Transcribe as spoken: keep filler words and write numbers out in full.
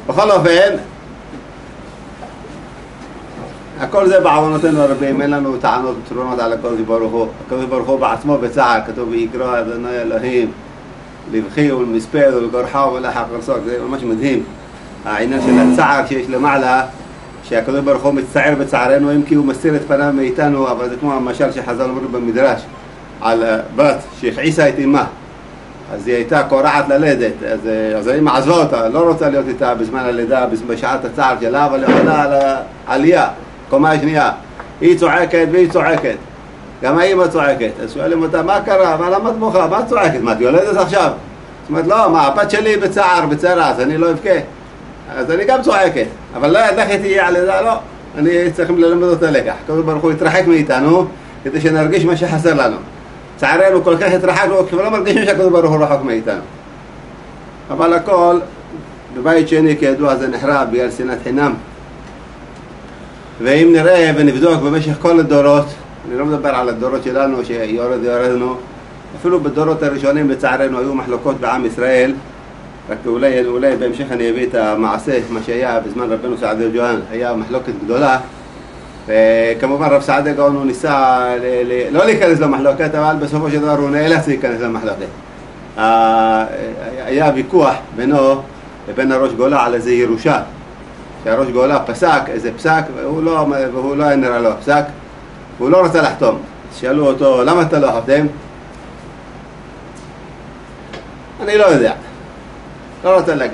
בכל אופן, הכל זה בעוונותינו הרבים, אין לנו טענות ותלונות על הקדוש ברוך הוא. הקדוש ברוך הוא בעצמו בצער, כתוב ויקרא אדוני אלוהים לבכי ולמספד ולגורחו ולחק רסוק. זה ממש מדהים, העניין של הצער שיש למעלה, שהקדוש ברוך הוא מצטער בצערנו, אם כי הוא מסתיר את פניו מאיתנו. אבל זה כמו המשל שחז"ל אמרו במדרש על בת שהכעיסה את אמה, אז היא הייתה קורעת ללדת, אז, אז האמא עזבה אותה, לא רוצה להיות איתה בזמן הלידה, בשעת הצער שלה, אבל היא עולה על העלייה, קומה השנייה, היא צועקת והיא צועקת, גם האמא צועקת. אז שואלים אותה, מה קרה? מה למה את בוכה? מה את צועקת? מה את יולדת עכשיו? זאת אומרת, לא, מה, הבת שלי בצער, בצער, אז אני לא אבכה, אז אני גם צועקת, אבל לא ידעתי תהיה על לידה, לא, אני צריכים ללמד אותה לקח. הקדוש ברוך הוא יתרחק מאיתנו כדי שנרגיש מה שחסר לנו. צערנו כל כך התרחקנו, כבר לא מרגישים שהקדוש ברוך הוא רחוק מאיתנו. אבל הכל, בבית שני כידוע זה נחרב בגלל שנאת חינם. ואם נראה ונבדוק במשך כל הדורות, אני לא מדבר על הדורות שלנו שיורד יורדנו, אפילו בדורות הראשונים לצערנו היו מחלוקות בעם ישראל, רק אולי, אולי בהמשך אני אביא את המעשה, מה שהיה בזמן רבנו סעדיה ג'ואן, היה מחלוקת גדולה, וכמובן רב סעדיה גאון הוא ניסה ל- ל- לא להיכנס למחלוקת, אבל בסופו של דבר הוא נאלץ להיכנס למחלוקת. היה ויכוח בינו לבין הראש גולה על איזה ירושה, שהראש גולה פסק איזה פסק, והוא לא, והוא לא נראה לו פסק, והוא לא רצה לחתום. שאלו אותו, למה אתה לא חותם? אני לא יודע, לא רוצה להגיד.